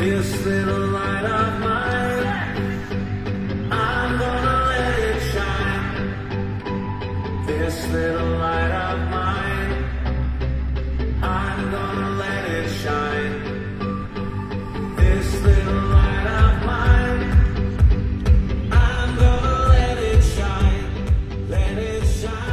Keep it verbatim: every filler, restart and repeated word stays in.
This little light of mine, I'm gonna let it shine. This little light of mine, I'm gonna let it shine. This little light of mine, I'm gonna let it shine. Let it shine.